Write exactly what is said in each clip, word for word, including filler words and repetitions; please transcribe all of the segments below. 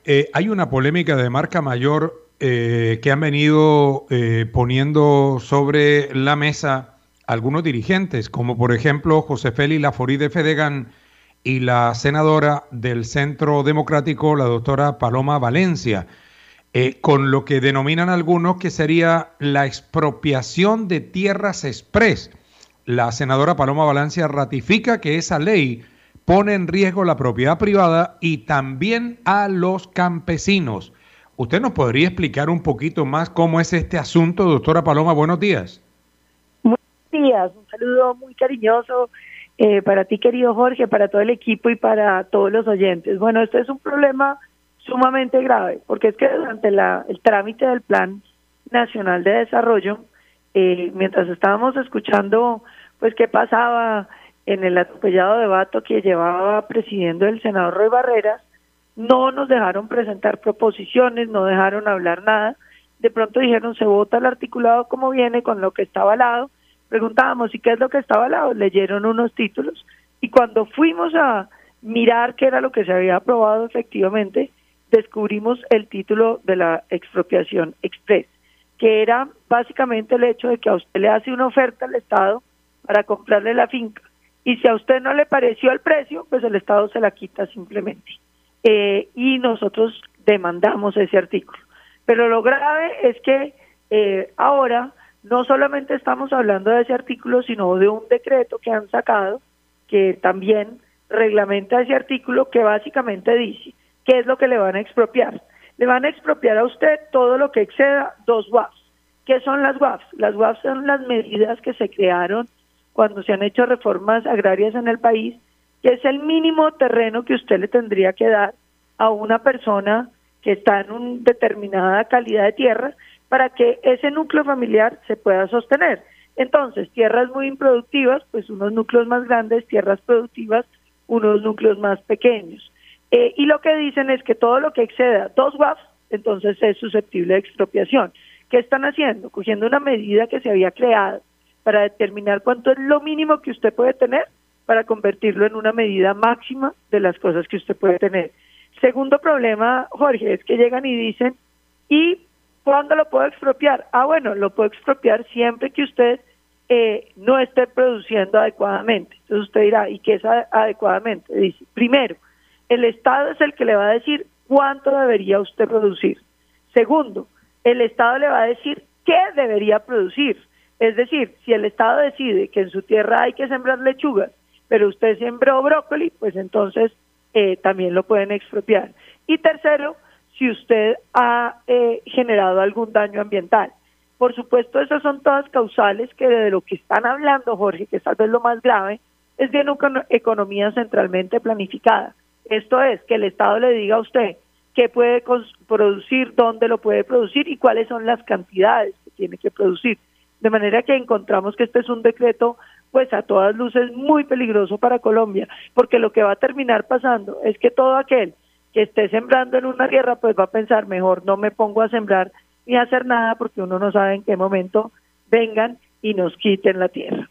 Eh, hay una polémica de marca mayor eh, que han venido eh, poniendo sobre la mesa algunos dirigentes, como por ejemplo José Félix Laforí de Fedegan y la senadora del Centro Democrático, la doctora Paloma Valencia, eh, con lo que denominan algunos que sería la expropiación de tierras express. La senadora Paloma Valencia ratifica que esa ley pone en riesgo la propiedad privada y también a los campesinos. ¿Usted nos podría explicar un poquito más cómo es este asunto, doctora Paloma? Buenos días. Buenos días, un saludo muy cariñoso eh, para ti, querido Jorge, para todo el equipo y para todos los oyentes. Bueno, este es un problema sumamente grave, porque es que durante la, el trámite del Plan Nacional de Desarrollo, eh, mientras estábamos escuchando pues qué pasaba en el atropellado debate que llevaba presidiendo el senador Roy Barreras, no nos dejaron presentar proposiciones, no dejaron hablar nada. De pronto dijeron, se vota el articulado como viene, con lo que está avalado. Preguntábamos, ¿y qué es lo que está avalado? Leyeron unos títulos, y cuando fuimos a mirar qué era lo que se había aprobado efectivamente, descubrimos el título de la expropiación express, que era básicamente el hecho de que a usted le hace una oferta al Estado para comprarle la finca, y si a usted no le pareció el precio, pues el Estado se la quita simplemente. Eh, y nosotros demandamos ese artículo. Pero lo grave es que eh, ahora no solamente estamos hablando de ese artículo, sino de un decreto que han sacado que también reglamenta ese artículo, que básicamente dice qué es lo que le van a expropiar. Le van a expropiar a usted todo lo que exceda dos U A Fs. ¿Qué son las U A Fs? Las U A Fs son las medidas que se crearon cuando se han hecho reformas agrarias en el país, que es el mínimo terreno que usted le tendría que dar a una persona que está en una determinada calidad de tierra para que ese núcleo familiar se pueda sostener. Entonces, tierras muy improductivas, pues unos núcleos más grandes, tierras productivas, unos núcleos más pequeños. Eh, y lo que dicen es que todo lo que exceda dos U A Fs, entonces es susceptible de expropiación. ¿Qué están haciendo? Cogiendo una medida que se había creado para determinar cuánto es lo mínimo que usted puede tener, para convertirlo en una medida máxima de las cosas que usted puede tener. Segundo problema, Jorge, es que llegan y dicen, ¿y cuándo lo puedo expropiar? Ah, bueno, lo puedo expropiar siempre que usted eh, no esté produciendo adecuadamente. Entonces usted dirá, ¿y qué es adecuadamente? Dice, primero, el Estado es el que le va a decir cuánto debería usted producir. Segundo, el Estado le va a decir qué debería producir. Es decir, si el Estado decide que en su tierra hay que sembrar lechugas, pero usted sembró brócoli, pues entonces eh, también lo pueden expropiar. Y tercero, si usted ha eh, generado algún daño ambiental. Por supuesto, esas son todas causales que de lo que están hablando, Jorge, que es tal vez lo más grave, es de una economía centralmente planificada. Esto es, que el Estado le diga a usted qué puede producir, dónde lo puede producir y cuáles son las cantidades que tiene que producir. De manera que encontramos que este es un decreto, pues a todas luces, muy peligroso para Colombia, porque lo que va a terminar pasando es que todo aquel que esté sembrando en una tierra, pues va a pensar, mejor no me pongo a sembrar ni a hacer nada, porque uno no sabe en qué momento vengan y nos quiten la tierra.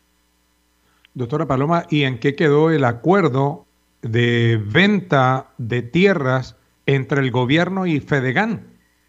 Doctora Paloma, ¿y en qué quedó el acuerdo de venta de tierras entre el gobierno y Fedegan?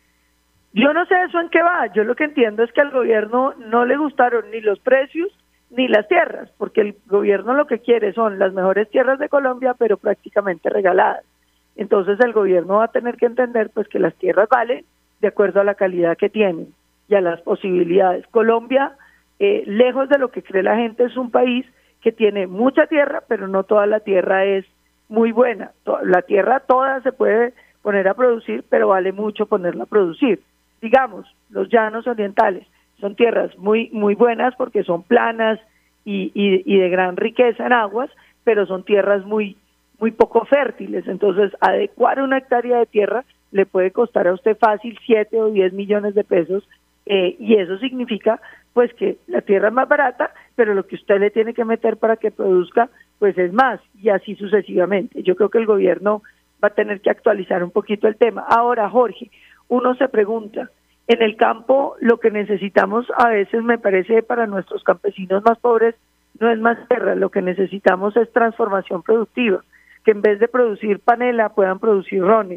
Yo no sé eso en qué va. Yo lo que entiendo es que al gobierno no le gustaron ni los precios ni las tierras, porque el gobierno lo que quiere son las mejores tierras de Colombia, pero prácticamente regaladas. Entonces el gobierno va a tener que entender pues que las tierras valen de acuerdo a la calidad que tienen y a las posibilidades. Colombia, eh, lejos de lo que cree la gente, es un país que tiene mucha tierra, pero no toda la tierra es muy buena. La tierra toda se puede poner a producir, pero vale mucho ponerla a producir. Digamos, los llanos orientales son tierras muy muy buenas porque son planas y, y, y de gran riqueza en aguas, pero son tierras muy muy poco fértiles. Entonces, adecuar una hectárea de tierra le puede costar a usted fácil siete o diez millones de pesos, eh, y eso significa pues que la tierra es más barata, pero lo que usted le tiene que meter para que produzca pues es más, y así sucesivamente. Yo creo que el gobierno va a tener que actualizar un poquito el tema. Ahora, Jorge, uno se pregunta, en el campo lo que necesitamos a veces, me parece, para nuestros campesinos más pobres, no es más tierra, lo que necesitamos es transformación productiva, que en vez de producir panela puedan producir rones,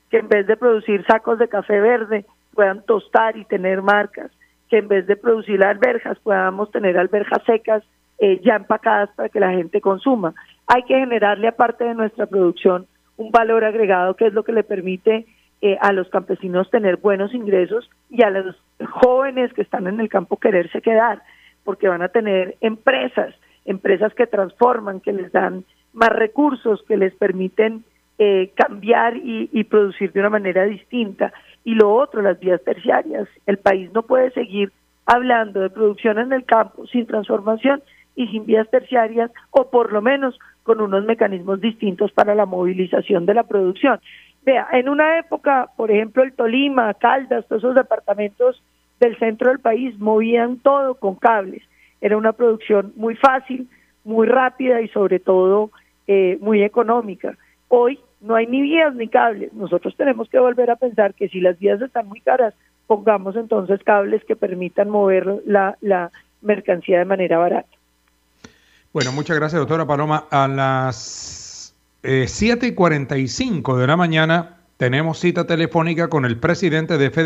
que en vez de producir sacos de café verde puedan tostar y tener marcas, que en vez de producir alberjas podamos tener alberjas secas eh, ya empacadas para que la gente consuma. Hay que generarle, aparte de nuestra producción, un valor agregado que es lo que le permite eh, a los campesinos tener buenos ingresos y a los jóvenes que están en el campo quererse quedar, porque van a tener empresas, empresas que transforman, que les dan más recursos, que les permiten eh, cambiar y, y producir de una manera distinta. Y lo otro, las vías terciarias. El país no puede seguir hablando de producción en el campo sin transformación y sin vías terciarias, o por lo menos con unos mecanismos distintos para la movilización de la producción. Vea, en una época, por ejemplo, el Tolima, Caldas, todos esos departamentos del centro del país movían todo con cables. Era una producción muy fácil, muy rápida y sobre todo eh, muy económica. Hoy no hay ni vías ni cables. Nosotros tenemos que volver a pensar que si las vías están muy caras, pongamos entonces cables que permitan mover la, la mercancía de manera barata. Bueno, muchas gracias, doctora Paloma. A las eh, siete y cuarenta y cinco de la mañana tenemos cita telefónica con el presidente de Fede